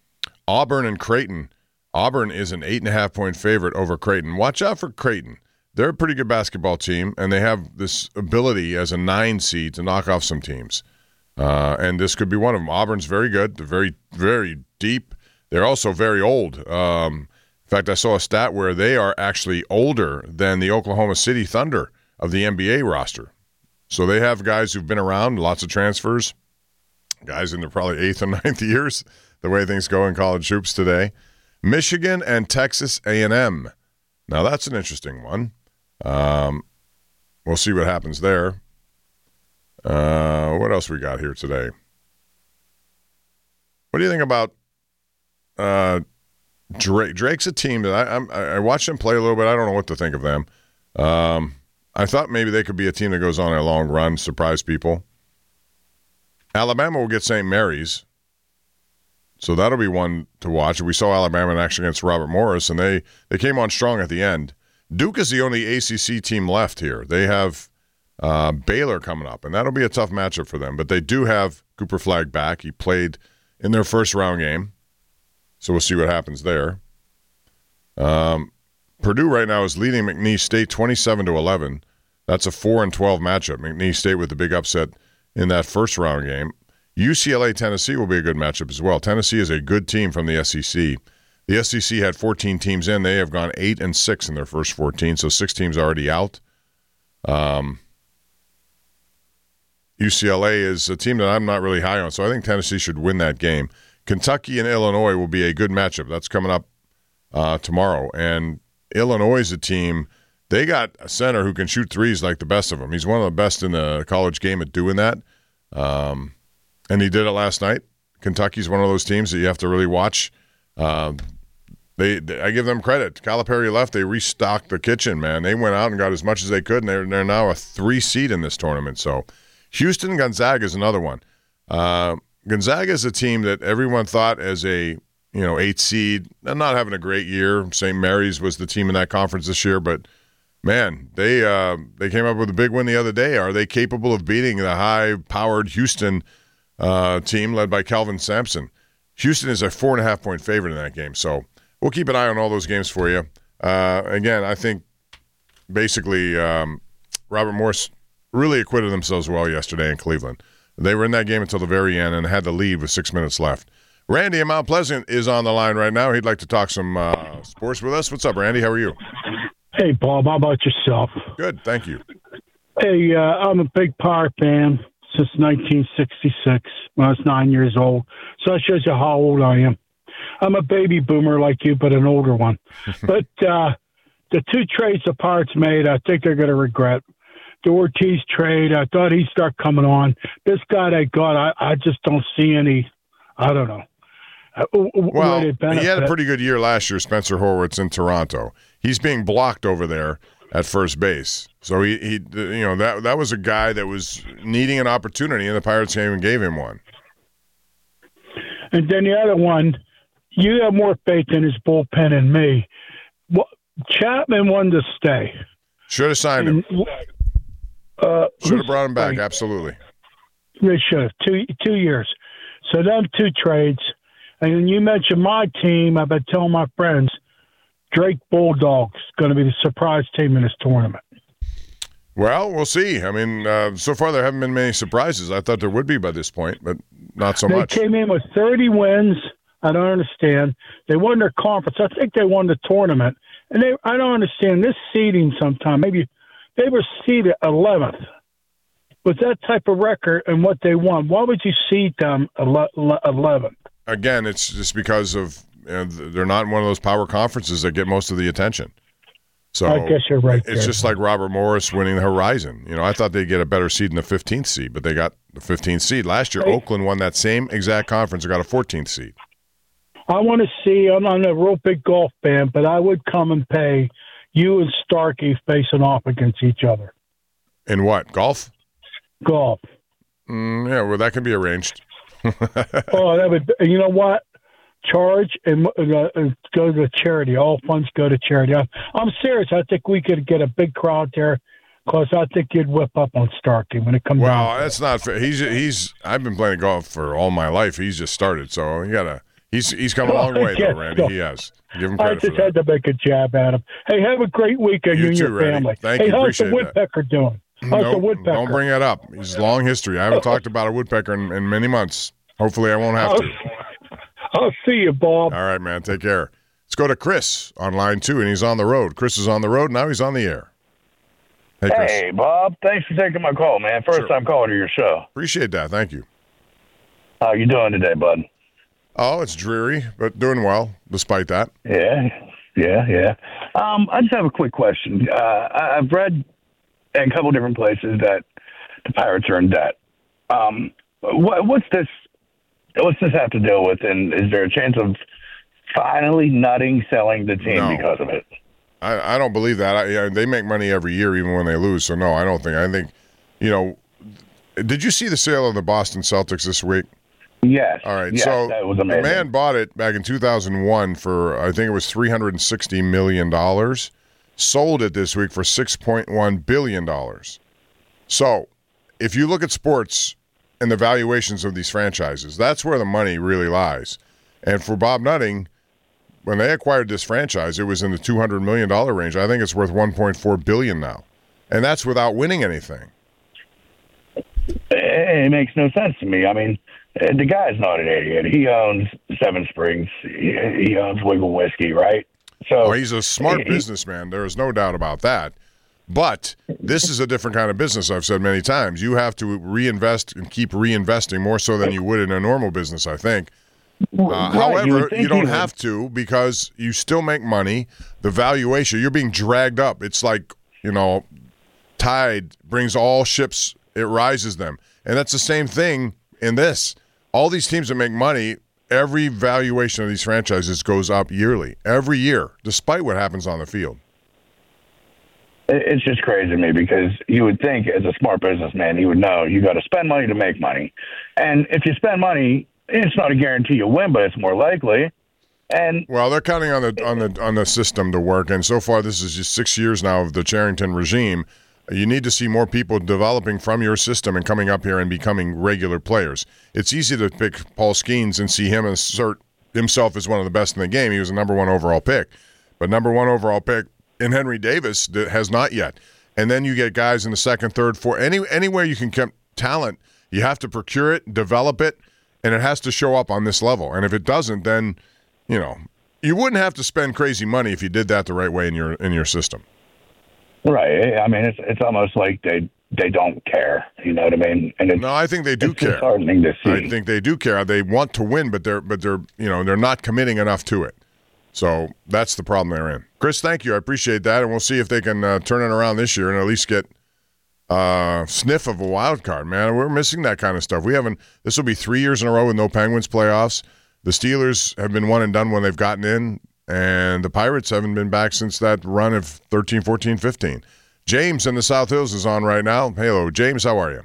Auburn and Creighton. Auburn is an eight and a half point favorite over Creighton. Watch out for Creighton. They're a pretty good basketball team, and they have this ability as a nine seed to knock off some teams. Uh, and this could be one of them. Auburn's very good. They're very, very deep. They're also very old. Um, in fact, I saw a stat where they are actually older than the Oklahoma City Thunder of the N B A roster. So they have guys who've been around, lots of transfers, guys in their probably eighth and ninth years, the way things go in college hoops today. Michigan and Texas A and M. Now, that's an interesting one. Um, we'll see what happens there. Uh, what else we got here today? What do you think about uh, Drake? Drake's a team that I, I'm, I watched him play a little bit. I don't know what to think of them. Um, I thought maybe they could be a team that goes on a long run, surprise people. Alabama will get Saint Mary's, so that'll be one to watch. We saw Alabama in action against Robert Morris, and they, they came on strong at the end. Duke is the only A C C team left here. They have uh, Baylor coming up, and that'll be a tough matchup for them. But they do have Cooper Flagg back. He played in their first round game, so we'll see what happens there. Um, Purdue right now is leading McNeese State twenty-seven to eleven. That's a four and twelve matchup. McNeese State with the big upset in that first round game. U C L A Tennessee will be a good matchup as well. Tennessee is a good team from the S E C. The S E C had fourteen teams in. They have gone eight and six in their first fourteen, so six teams already out. Um, U C L A is a team that I'm not really high on, so I think Tennessee should win that game. Kentucky and Illinois will be a good matchup. That's coming up uh, tomorrow. And Illinois is a team, they got a center who can shoot threes like the best of them. He's one of the best in the college game at doing that. Um, and he did it last night. Kentucky's one of those teams that you have to really watch. Uh, They, they, I give them credit. Calipari left. They restocked the kitchen, man. They went out and got as much as they could, and they're, they're now a three seed in this tournament. So, Houston Gonzaga is another one. Uh, Gonzaga is a team that everyone thought as a you know eight seed, and not having a great year. Saint Mary's was the team in that conference this year, but man, they uh, they came up with a big win the other day. Are they capable of beating the high-powered Houston uh, team led by Kelvin Sampson? Houston is a four and a half point favorite in that game, so. We'll keep an eye on all those games for you. Uh, again, I think basically um, Robert Morris really acquitted themselves well yesterday in Cleveland. They were in that game until the very end and had the lead with six minutes left. Randy in Mount Pleasant is on the line right now. He'd like to talk some uh, sports with us. What's up, Randy? How are you? Hey, Bob. How about yourself? Good, thank you. Hey, uh, I'm a big Pirate fan since nineteen sixty-six when I was nine years old. So that shows you how old I am. I'm a baby boomer like you, but an older one. But uh, the two trades the Pirates made, I think they're going to regret. The Ortiz trade, I thought he'd start coming on. This guy they got, I, I just don't see any, I don't know. Uh, well, he had a pretty good year last year, Spencer Horwitz in Toronto. He's being blocked over there at first base. So, he, he you know, that that was a guy that was needing an opportunity, and the Pirates came and gave him one. And then the other one, you have more faith in his bullpen than me. Well, Chapman wanted to stay. Should have signed him. Uh, should have brought him back, absolutely. They should have. Two, two years. So them two trades. And you mentioned my team. I've been telling my friends, Drake Bulldogs is going to be the surprise team in this tournament. Well, we'll see. I mean, uh, so far there haven't been many surprises. I thought there would be by this point, but not so they much. They came in with thirty wins. I don't understand. They won their conference. I think they won the tournament. And they, I don't understand this seeding sometime. Maybe they were seeded eleventh. With that type of record and what they won, why would you seed them eleventh? Again, it's just because of you know, they're not in one of those power conferences that get most of the attention. So I guess you're right. It's there. just like Robert Morris winning the Horizon. You know, I thought they'd get a better seed in the fifteenth seed, but they got the fifteenth seed. Last year, hey. Oakland won that same exact conference and got a fourteenth seed. I want to see, I'm not a real big golf fan, but I would come and pay you and Starkey facing off against each other. In what? Golf? Golf. Mm, yeah, well, that can be arranged. Oh, that would, you know what? Charge and uh, go to charity. All funds go to charity. I, I'm serious. I think we could get a big crowd there because I think you'd whip up on Starkey when it comes well, down. Well, that's not fair. He's, he's, I've been playing golf for all my life. He's just started, so you got to. He's he's come a long way, though, Randy. He has. Give him I credit just for that. had to make a jab at him. Hey, have a great weekend, you, You and too, your Randy. family. Thank hey, you. how's Appreciate the woodpecker doing? How's the Nope, woodpecker? don't bring that up. He's a long history. I haven't talked about a woodpecker in, in many months. Hopefully, I won't have to. I'll see you, Bob. All right, man. Take care. Let's go to Chris on line two, and he's on the road. Chris is on the road. Now he's on the air. Hey, Chris. Hey, Bob. Thanks for taking my call, man. First Sure. time calling to your show. Appreciate that. Thank you. How you doing today, bud? Oh, it's dreary, but doing well despite that. Yeah, yeah, yeah. Um, I just have a quick question. Uh, I- I've read in a couple different places that the Pirates are in debt. Um, what, what's this? What's this have to deal with? And is there a chance of finally nutting selling the team No. because of it? I, I don't believe that. I, yeah, they make money every year, even when they lose. So no, I don't think. I think, you know, did you see the sale of the Boston Celtics this week? Yes. All right. Yes, so that was the amazing. man bought it back in two thousand one for, I think it was three hundred sixty million dollars. Sold it this week for six point one billion dollars. So if you look at sports and the valuations of these franchises, that's where the money really lies. And for Bob Nutting, when they acquired this franchise, it was in the two hundred million dollars range. I think it's worth one point four billion dollars now. And that's without winning anything. It makes no sense to me. I mean, the guy's not an idiot. He owns Seven Springs. He, he owns Wiggle Whiskey, right? So Oh, he's a smart he- businessman. There is no doubt about that. But this is a different kind of business, I've said many times. You have to reinvest and keep reinvesting more so than you would in a normal business, I think. Uh, Right, you however, would you, think don't he would. have to because you still make money. The valuation, you're being dragged up. It's like, you know, tide brings all ships, it rises them. And that's the same thing in this. All these teams that make money, every valuation of these franchises goes up yearly, every year, despite what happens on the field. It- It's just crazy to me because you would think as a smart businessman, you would know you got to spend money to make money. And if you spend money, it's not a guarantee you'll win, but it's more likely. And Well, they're counting on the on the on the system to work, and so far this is just six years now of the Charrington regime. You need to see more people developing from your system and coming up here and becoming regular players. It's easy to pick Paul Skeens and see him assert himself as one of the best in the game. He was a number one overall pick, but number one overall pick in Henry Davis that has not yet. And then you get guys in the second, third, fourth, any anywhere you can get talent, you have to procure it, develop it, and it has to show up on this level. And if it doesn't, then you know you wouldn't have to spend crazy money if you did that the right way in your in your system. right, I mean, it's it's almost like they they don't care. You know what I mean? And it's, No, I think they do it's care. disheartening to see. I think they do care. They want to win, but they're but they're you know they're not committing enough to it. So that's the problem they're in. Chris, thank you. I appreciate that, and we'll see if they can uh, turn it around this year and at least get uh, sniff of a wild card. Man, we're missing that kind of stuff. We haven't. This will be three years in a row with no Penguins playoffs. The Steelers have been one and done when they've gotten in, and the Pirates haven't been back since that run of thirteen, fourteen, fifteen. James in the South Hills is on right now. Hello, James. How are you?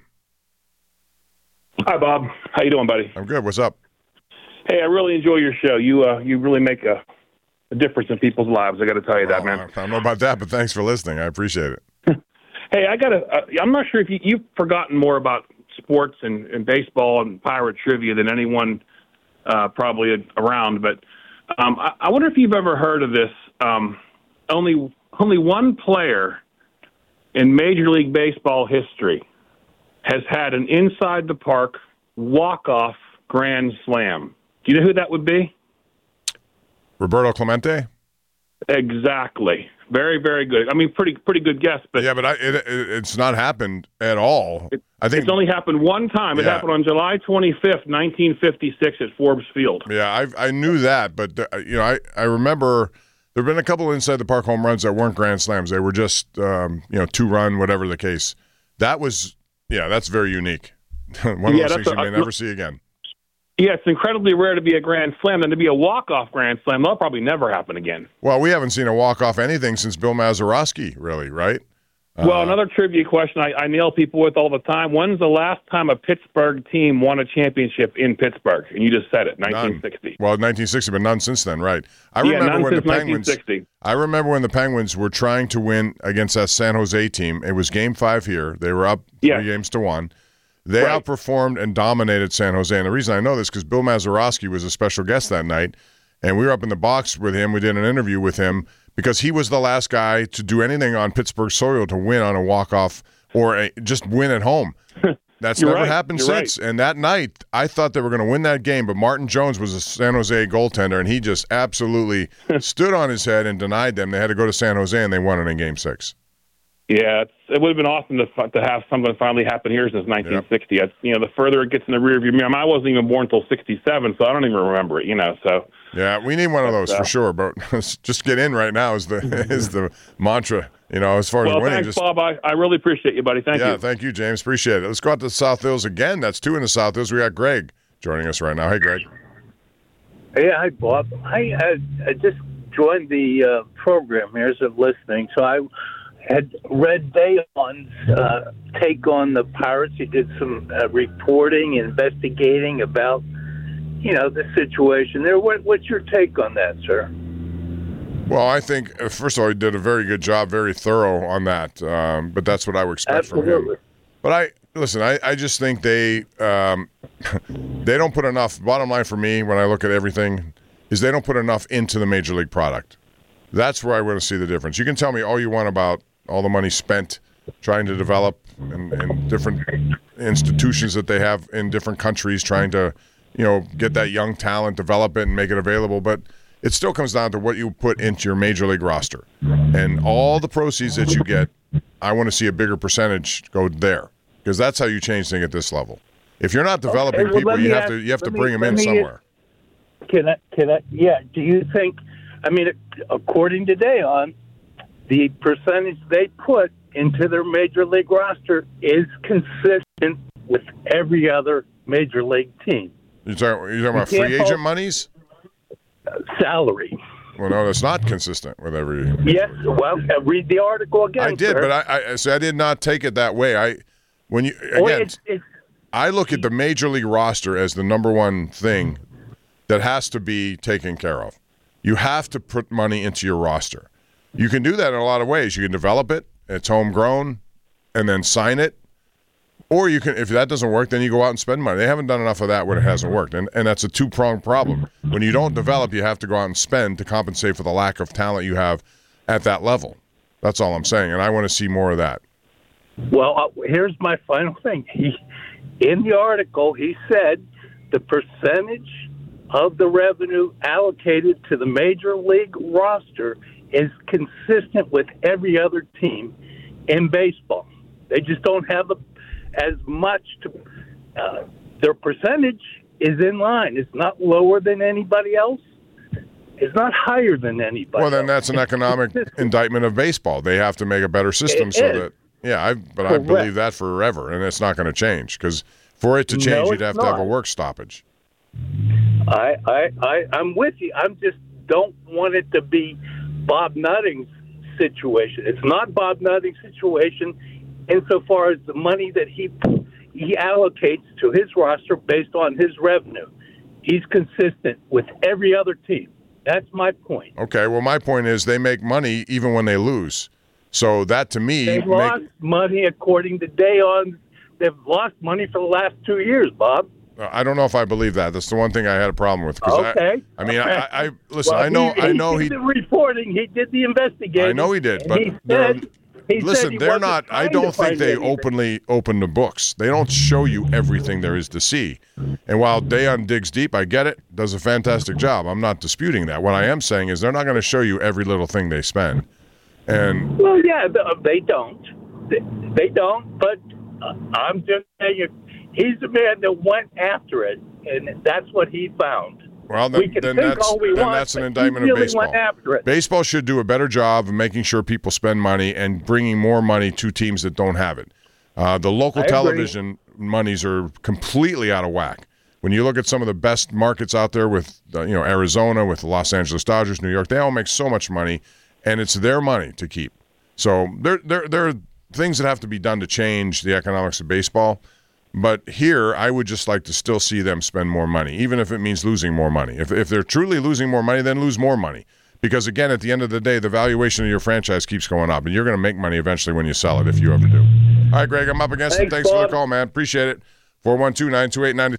Hi, Bob. How you doing, buddy? I'm good. What's up? Hey, I really enjoy your show. You uh, you really make a, a difference in people's lives. I got to tell you that, man. I don't know about that, but thanks for listening. I appreciate it. Hey, I got to. Uh, I'm not sure if you, you've forgotten more about sports and, and baseball and pirate trivia than anyone uh, probably around, but um, I, I wonder if you've ever heard of this. Um, only only one player in Major League Baseball history has had an inside the park walk-off grand slam. Do you know who that would be? Roberto Clemente? Exactly. Very, very good. I mean, pretty pretty good guess. But yeah, but I, it, it, it's not happened at all. I think it's only happened one time. It Yeah. happened on July twenty-fifth, nineteen fifty-six at Forbes Field. Yeah, I I knew that, but uh, you know, I, I remember there have been a couple inside the park home runs that weren't grand slams. They were just um, you know two run, whatever the case. That was yeah, that's very unique. One of Yeah, those that's things you a- may never see again. Yeah, it's incredibly rare to be a grand slam, and to be a walk-off grand slam, that'll probably never happen again. Well, we haven't seen a walk off anything since Bill Mazeroski, really, right? Well, Uh, another trivia question I, I nail people with all the time. When's the last time a Pittsburgh team won a championship in Pittsburgh? And you just said it, nineteen sixty. Well, nineteen sixty, but none since then, right? I Yeah, remember none when the since Penguins. nineteen sixty. I remember when the Penguins were trying to win against that San Jose team. It was Game Five here. They were up three Yeah. games to one. They Right. outperformed and dominated San Jose. And the reason I know this because Bill Mazeroski was a special guest that night, and we were up in the box with him. We did an interview with him because he was the last guy to do anything on Pittsburgh soil to win on a walk-off or a, just win at home. That's You're never right. happened You're since. And that night, I thought they were going to win that game, but Martin Jones was a San Jose goaltender, and he just absolutely stood on his head and denied them. They had to go to San Jose, and they won it in Game Six. Yeah, it's, it would have been awesome to to have something finally happen here since nineteen sixty. It's, you know, the further it gets in the rearview mirror, I, mean, I wasn't even born until sixty-seven, so I don't even remember it. You know, so yeah, we need one of those uh, for sure. But just get in right now is the is the mantra. You know, as far as well, winning, thanks, just Bob. I, I really appreciate you, buddy. Thank yeah, you. thank you, James. Appreciate it. Let's go out to the South Hills again. That's two in the South Hills. We got Greg joining us right now. Hey, Greg. Yeah, hi, Bob. I, I, I just joined the uh, program here, so listening. So I had read Dayon's uh, take on the Pirates. He did some uh, reporting, investigating about, you know, the situation there. What, what's your take on that, sir? Well, I think, uh, first of all, he did a very good job, very thorough on that. Um, but that's what I would expect Absolutely. from him. But I listen. I, I just think they um, they don't put enough. Bottom line for me, when I look at everything, is they don't put enough into the major league product. That's where I want to see the difference. You can tell me all you want about all the money spent trying to develop in, in different institutions that they have in different countries, trying to, you know, get that young talent, develop it, and make it available. But it still comes down to what you put into your major league roster. And all the proceeds that you get, I want to see a bigger percentage go there, because that's how you change things at this level. If you're not developing Okay, well, people, let you me have ask- to you have to let me- bring them let in me- somewhere. Can I, can I, yeah, do you think, I mean, according to Dayon, the percentage they put into their major league roster is consistent with every other major league team? You talking, you talking about You can't free hold- agent monies? Uh, salary. Well, no, that's not consistent with every. Yes, well, uh, read the article again. I did, sir. but I, I, so I did not take it that way. I, when you Well, again, it's- it's- I look at the major league roster as the number one thing that has to be taken care of. You have to put money into your roster. You can do that in a lot of ways. You can develop it; it's homegrown, and then sign it. Or you can, if that doesn't work, then you go out and spend money. They haven't done enough of that when it hasn't worked, and and that's a two-pronged problem. When you don't develop, you have to go out and spend to compensate for the lack of talent you have at that level. That's all I'm saying, and I want to see more of that. Well, uh, here's my final thing. He, in the article, he said the percentage of the revenue allocated to the major league roster is consistent with every other team in baseball. They just don't have a, as much to. Uh, their percentage is in line. It's not lower than anybody else. It's not higher than anybody. Well, then that's an economic indictment of baseball. They have to make a better system It so is. that, yeah, I, but I Correct. believe that forever, and it's not going to change because for it to No, change, you'd it's have to have a not. work stoppage. I, I, I, I'm with you. I just don't want it to be Bob Nutting's situation. It's not Bob Nutting's situation insofar as the money that he he allocates to his roster based on his revenue. He's consistent with every other team. That's my point. Okay, well, my point is they make money even when they lose. So that to me, They've make, lost money according to Dayon. They've lost money for the last two years, Bob. I don't know if I believe that. That's the one thing I had a problem with. 'cause Okay. I, I mean, I, I listen. Well, I know. he, I know he he. did the reporting. He did the investigating. I know he did, and but he they're- said, he said listen, he they're wasn't not. I trying to don't think find they anything. openly open the books. They don't show you everything there is to see. And while Dayon digs deep, I get it. Does a fantastic job. I'm not disputing that. What I am saying is they're not going to show you every little thing they spend. And Well, yeah, th- they don't. They, they don't. But uh, I'm just saying, you, he's the man that went after it, and that's what he found. well, then, we can then think that's all we then want, that's an but indictment he of really baseball. went after it. Baseball should do a better job of making sure people spend money and bringing more money to teams that don't have it. Uh, the local I agree. television monies are completely out of whack. When you look at some of the best markets out there with, uh, you know, Arizona, with the Los Angeles Dodgers, New York, they all make so much money, and it's their money to keep. So there, there, there are things that have to be done to change the economics of baseball. But here, I would just like to still see them spend more money, even if it means losing more money. If if they're truly losing more money, then lose more money. Because, again, at the end of the day, the valuation of your franchise keeps going up, and you're going to make money eventually when you sell it, if you ever do. All right, Greg, I'm up against Thanks, it. Thanks Bob. for the call, man. Appreciate it. four one two, nine two eight, nine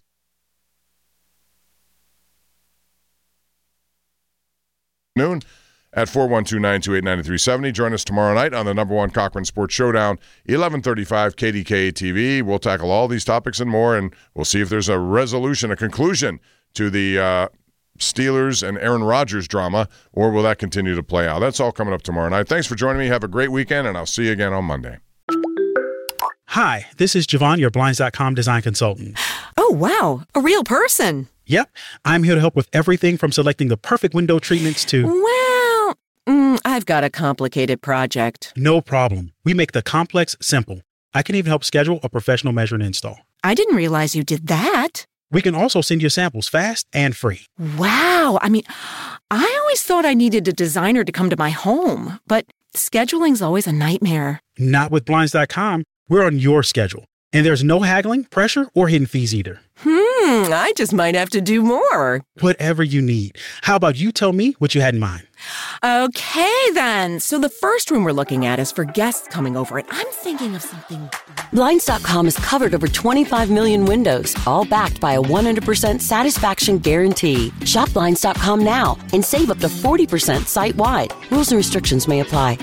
noon at four one two, nine two eight, nine three seven zero. Join us tomorrow night on the number one Cochran Sports Showdown, eleven thirty-five K D K A T V. We'll tackle all these topics and more, and we'll see if there's a resolution, a conclusion to the uh, Steelers and Aaron Rodgers drama, or will that continue to play out? That's all coming up tomorrow night. Thanks for joining me. Have a great weekend, and I'll see you again on Monday. Hi, this is Javon, your Blinds dot com design consultant. Oh, wow. A real person. Yep, I'm here to help with everything from selecting the perfect window treatments to... Well, mm, I've got a complicated project. No problem. We make the complex simple. I can even help schedule a professional measure and install. I didn't realize you did that. We can also send you samples fast and free. Wow. I mean, I always thought I needed a designer to come to my home, but scheduling's always a nightmare. Not with Blinds dot com. We're on your schedule. And there's no haggling, pressure, or hidden fees either. Hmm, I just might have to do more. Whatever you need. How about you tell me what you had in mind? Okay, then. So the first room we're looking at is for guests coming over, and I'm thinking of something... Blinds dot com has covered over twenty-five million windows, all backed by a one hundred percent satisfaction guarantee. Shop Blinds dot com now and save up to forty percent site-wide. Rules and restrictions may apply.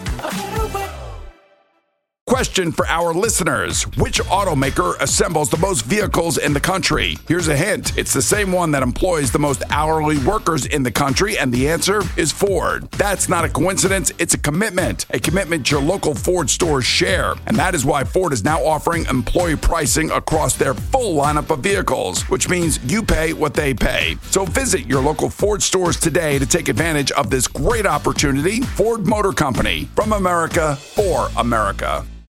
Question for our listeners. Which automaker assembles the most vehicles in the country? Here's a hint. It's the same one that employs the most hourly workers in the country, and the answer is Ford. That's not a coincidence. It's a commitment. A commitment your local Ford stores share. And that is why Ford is now offering employee pricing across their full lineup of vehicles, which means you pay what they pay. So visit your local Ford stores today to take advantage of this great opportunity. Ford Motor Company. From America, for America.